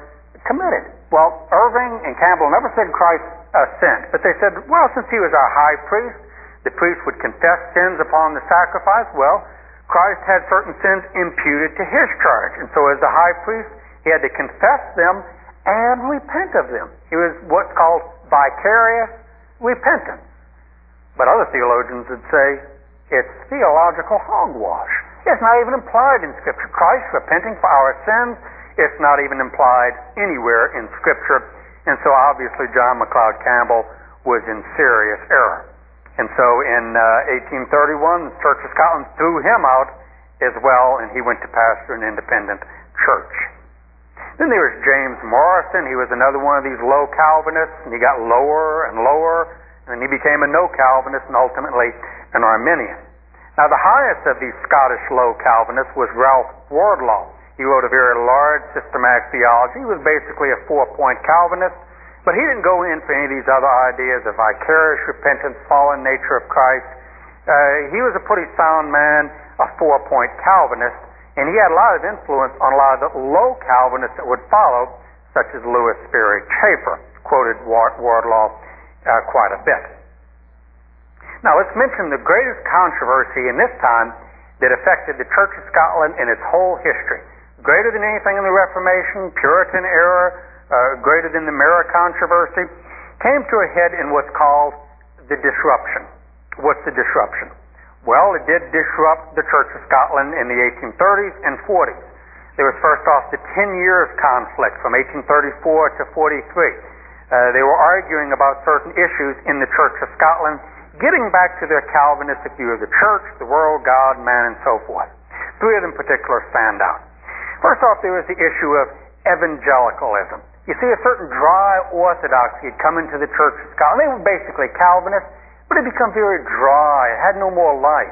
[SPEAKER 1] committed. Well, Irving and Campbell never said Christ sinned, but they said, well, since he was our high priest, the priest would confess sins upon the sacrifice. Well, Christ had certain sins imputed to his charge, and so as the high priest, he had to confess them and repent of them. He was what's called vicarious repentance. But other theologians would say it's theological hogwash. It's not even implied in Scripture. Christ repenting for our sins, it's not even implied anywhere in Scripture. And so obviously John MacLeod Campbell was in serious error. And so in 1831, the Church of Scotland threw him out as well, and he went to pastor an independent church. Then there was James Morrison. He was another one of these low Calvinists, and he got lower and lower, and he became a no Calvinist and ultimately an Arminian. Now the highest of these Scottish low Calvinists was Ralph Wardlaw. He wrote a very large systematic theology. He was basically a 4-point Calvinist, but he didn't go in for any of these other ideas of vicarious repentance, fallen nature of Christ. He was a pretty sound man, a 4-point Calvinist, and he had a lot of influence on a lot of the low Calvinists that would follow, such as Louis Sperry Chafer, quoted Wardlaw quite a bit. Now let's mention the greatest controversy in this time that affected the Church of Scotland in its whole history. Greater than anything in the Reformation, Puritan era, greater than the Mirror controversy, came to a head in what's called the disruption. What's the disruption? Well, it did disrupt the Church of Scotland in the 1830s and 40s. There was first off the 10 years conflict from 1834 to 43. They were arguing about certain issues in the Church of Scotland, getting back to their Calvinistic view of the church, the world, God, man, and so forth. Three of them in particular stand out. First off, there was the issue of evangelicalism. You see, a certain dry orthodoxy had come into the Church of Scotland. They were basically Calvinists, but it had become very dry. It had no more life.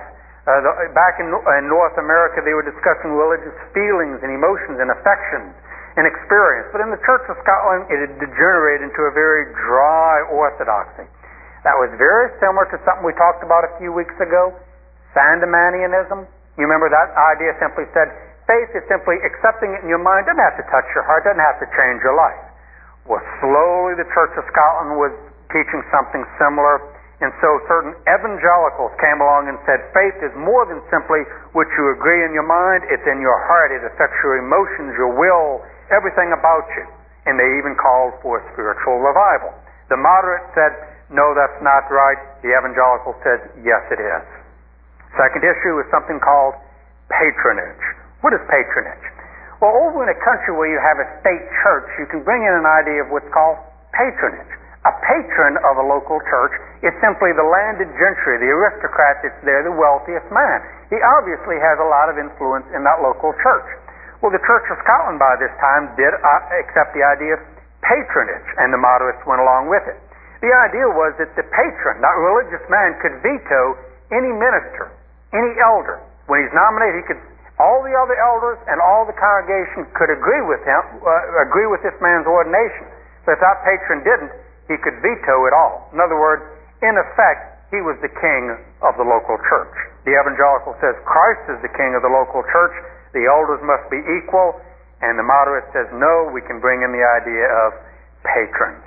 [SPEAKER 1] Back in North America, they were discussing religious feelings and emotions and affections and experience. But in the Church of Scotland, it had degenerated into a very dry orthodoxy. That was very similar to something we talked about a few weeks ago, Sandemanianism. You remember that idea simply said, faith is simply accepting it in your mind, doesn't have to touch your heart, doesn't have to change your life. Well, slowly the Church of Scotland was teaching something similar, and so certain evangelicals came along and said faith is more than simply what you agree in your mind, it's in your heart, it affects your emotions, your will, everything about you. And they even called for spiritual revival. The moderates said, no, that's not right. The evangelical said, yes, it is. Second issue is something called patronage. What is patronage? Well, over in a country where you have a state church, you can bring in an idea of what's called patronage. A patron of a local church is simply the landed gentry, the aristocrat that's there, the wealthiest man. He obviously has a lot of influence in that local church. Well, the Church of Scotland by this time did accept the idea of patronage, and the moderates went along with it. The idea was that the patron, that religious man, could veto any minister, any elder. When he's nominated, he could. All the other elders and all the congregation could agree with him, agree with this man's ordination. But if that patron didn't, he could veto it all. In other words, in effect, he was the king of the local church. The evangelical says Christ is the king of the local church. The elders must be equal. And the moderate says, no, we can bring in the idea of patrons.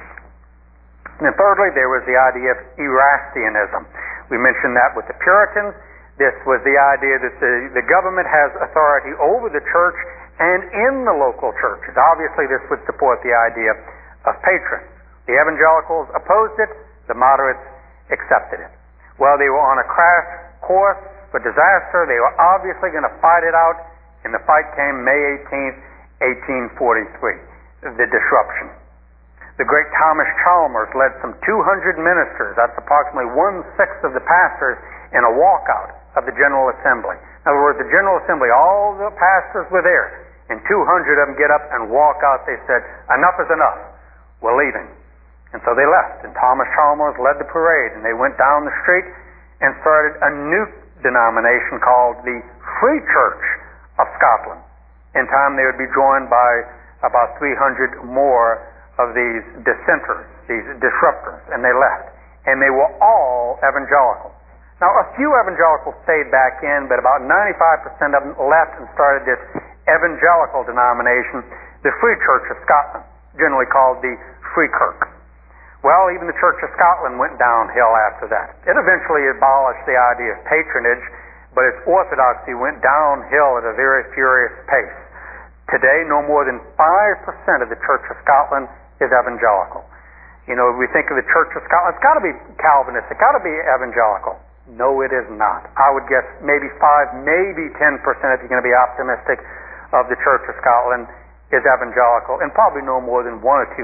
[SPEAKER 1] And then thirdly, there was the idea of Erastianism. We mentioned that with the Puritans. This was the idea that the government has authority over the church and in the local churches. Obviously, this would support the idea of patrons. The evangelicals opposed it. The moderates accepted it. Well, they were on a crash course for disaster. They were obviously going to fight it out, and the fight came May 18th, 1843, the disruption. The great Thomas Chalmers led some 200 ministers, that's approximately 1/6 of the pastors, in a walkout of the General Assembly. In other words, the General Assembly, all the pastors were there, and 200 of them get up and walk out. They said, enough is enough. We're leaving. And so they left, and Thomas Chalmers led the parade, and they went down the street and started a new denomination called the Free Church of Scotland. In time, they would be joined by about 300 more of these dissenters, these disruptors, and they left. And they were all evangelical. Now, a few evangelicals stayed back in, but about 95% of them left and started this evangelical denomination, the Free Church of Scotland. generally called the Free Kirk. Well, even the Church of Scotland went downhill after that. It eventually abolished the idea of patronage, but its orthodoxy went downhill at a very furious pace. Today, no more than 5% of the Church of Scotland is evangelical. You know, we think of the Church of Scotland, it's got to be Calvinist, it's got to be evangelical. No, it is not. I would guess maybe 5, maybe 10%, if you're going to be optimistic, of the Church of Scotland is evangelical, and probably no more than 1 or 2%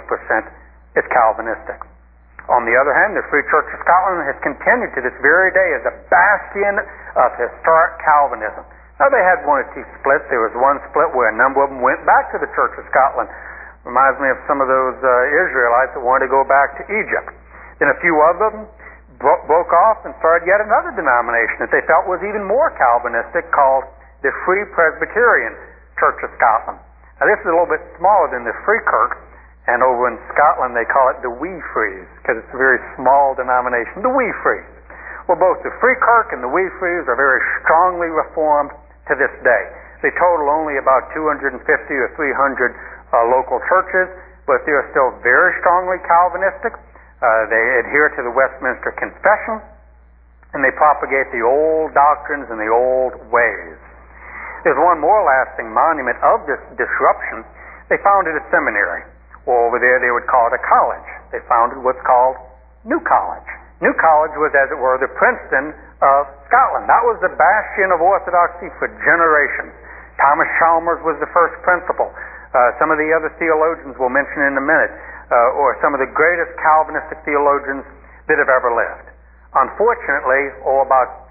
[SPEAKER 1] is Calvinistic. On the other hand, the Free Church of Scotland has continued to this very day as a bastion of historic Calvinism. Now, they had 1 or 2 splits. There was one split where a number of them went back to the Church of Scotland. Reminds me of some of those Israelites that wanted to go back to Egypt. Then a few of them broke off and started yet another denomination that they felt was even more Calvinistic, called the Free Presbyterian Church of Scotland. Now, this is a little bit smaller than the Free Kirk, and over in Scotland they call it the Wee Frees, because it's a very small denomination, the Wee Frees. Well, both the Free Kirk and the Wee Frees are very strongly Reformed to this day. They total only about 250 or 300 local churches, but they are still very strongly Calvinistic. They adhere to the Westminster Confession, and they propagate the old doctrines and the old ways. There's one more lasting monument of this disruption. They founded a seminary. Well, over there they would call it a college. They founded what's called New College. New College was, as it were, the Princeton of Scotland. That was the bastion of orthodoxy for generations. Thomas Chalmers was the first principal. Some of the other theologians we'll mention in a minute, or some of the greatest Calvinistic theologians that have ever lived. Unfortunately, about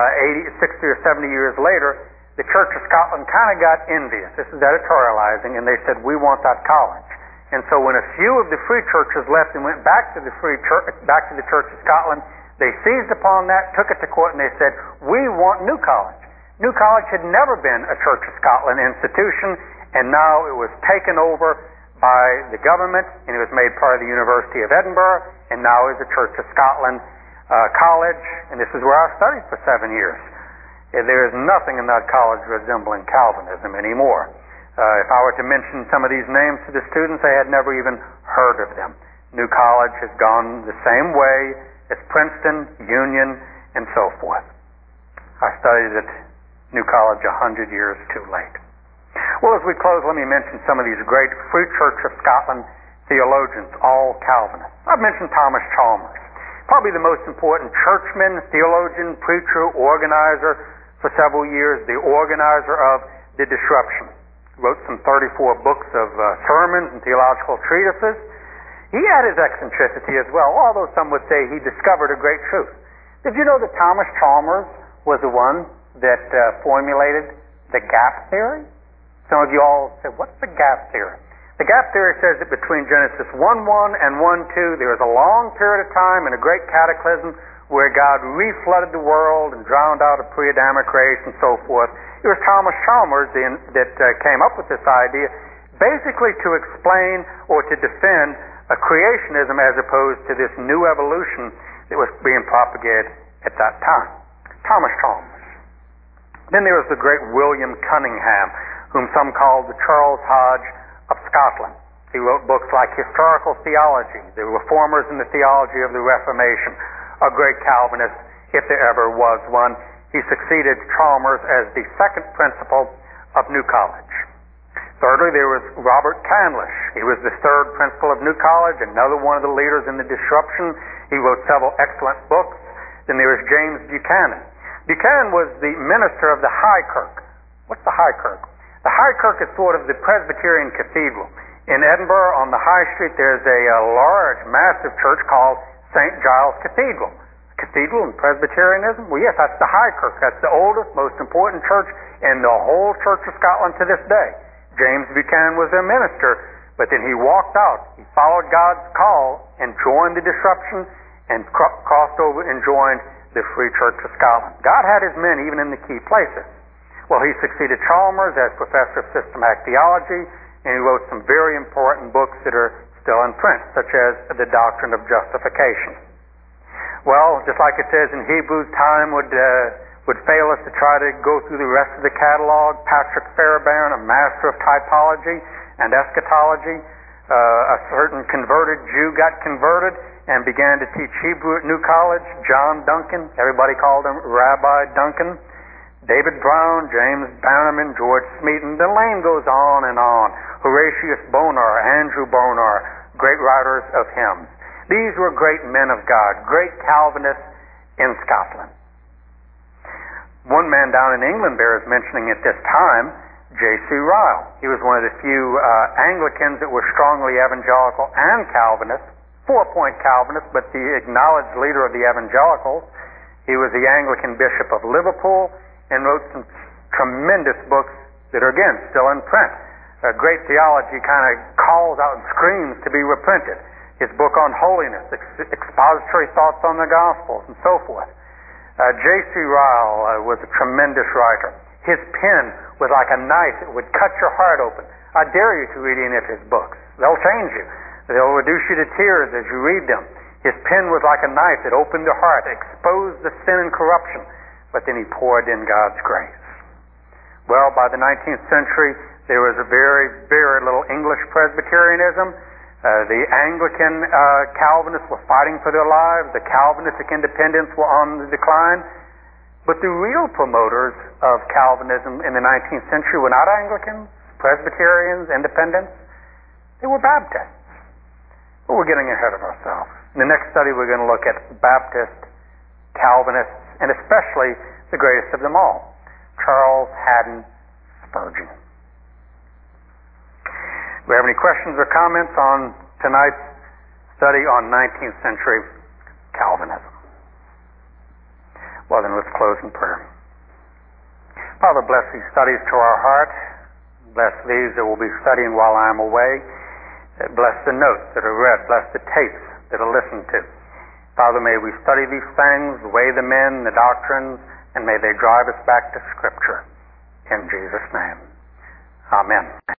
[SPEAKER 1] 60 or 70 years later, the Church of Scotland kind of got envious. This is editorializing, and they said, we want that college. And so when a few of the free churches left and went back to the back to the Church of Scotland, they seized upon that, took it to court, and they said, we want New College. New College had never been a Church of Scotland institution, and now it was taken over by the government, and it was made part of the University of Edinburgh, and now is a Church of Scotland college, and this is where I studied for 7 years. There is nothing in that college resembling Calvinism anymore. If I were to mention some of these names to the students, they had never even heard of them. New College has gone the same way as Princeton, Union, and so forth. I studied at New College 100 years too late. Well, as we close, let me mention some of these great Free Church of Scotland theologians, all Calvinists. I've mentioned Thomas Chalmers, probably the most important churchman, theologian, preacher, organizer for several years, the organizer of the disruption. Wrote some 34 books of sermons and theological treatises. He had his eccentricity as well, although some would say he discovered a great truth. Did you know that Thomas Chalmers was the one that formulated the gap theory? Some of you all said, what's the gap theory? The gap theory says that between Genesis 1:1 and 1:2, there was a long period of time and a great cataclysm where God reflooded the world and drowned out a pre-Adamic race and so forth. It was Thomas Chalmers that came up with this idea, basically to explain or to defend a creationism as opposed to this new evolution that was being propagated at that time. Thomas Chalmers. Then there was the great William Cunningham, whom some called the Charles Hodge of Scotland. He wrote books like Historical Theology, The Reformers in the Theology of the Reformation, a great Calvinist, if there ever was one. He succeeded Chalmers as the second principal of New College. Thirdly, there was Robert Candlish. He was the third principal of New College, another one of the leaders in the disruption. He wrote several excellent books. Then there was James Buchanan. Buchanan was the minister of the High Kirk. What's the High Kirk? The High Kirk is sort of the Presbyterian cathedral. In Edinburgh, on the High Street, there's a large, massive church called St. Giles Cathedral. Cathedral and Presbyterianism? Well, yes, that's the High Kirk. That's the oldest, most important church in the whole Church of Scotland to this day. James Buchanan was their minister, but then he walked out. He followed God's call and joined the disruption and crossed over and joined the Free Church of Scotland. God had his men even in the key places. Well, he succeeded Chalmers as professor of systematic theology, and he wrote some very important books that are still in print, such as The Doctrine of Justification. Well, just like it says in Hebrews, time would fail us to try to go through the rest of the catalog. Patrick Fairbairn, a master of typology and eschatology, A certain converted Jew got converted and began to teach Hebrew at New College. John Duncan, everybody called him Rabbi Duncan. David Brown, James Bannerman, George Smeaton. The lane goes on and on. Horatius Bonar, Andrew Bonar, great writers of hymns. These were great men of God, great Calvinists in Scotland. One man down in England bears mentioning at this time, J.C. Ryle. He was one of the few Anglicans that were strongly evangelical and Calvinist, 4-point Calvinist, but the acknowledged leader of the evangelicals. He was the Anglican Bishop of Liverpool and wrote some tremendous books that are, again, still in print. Great theology kind of calls out and screams to be reprinted. His book on holiness, expository thoughts on the Gospels, and so forth. J.C. Ryle was a tremendous writer. His pen was like a knife that would cut your heart open. I dare you to read any of his books. They'll change you. They'll reduce you to tears as you read them. His pen was like a knife that opened the heart, exposed the sin and corruption, but then he poured in God's grace. Well, by the 19th century, there was a very, very little English Presbyterianism. The Anglican Calvinists were fighting for their lives. The Calvinistic independents were on the decline. But the real promoters of Calvinism in the 19th century were not Anglicans, Presbyterians, Independents. They were Baptists. But we're getting ahead of ourselves. In the next study, we're going to look at Baptist, Calvinists, and especially the greatest of them all, Charles Haddon Spurgeon. Do we have any questions or comments on tonight's study on 19th century Calvinism? Well, then let's close in prayer. Father, bless these studies to our heart. Bless these that will be studying while I'm away. Bless the notes that are read. Bless the tapes that are listened to. Father, may we study these things, weigh them in, the doctrines, and may they drive us back to Scripture. In Jesus' name. Amen.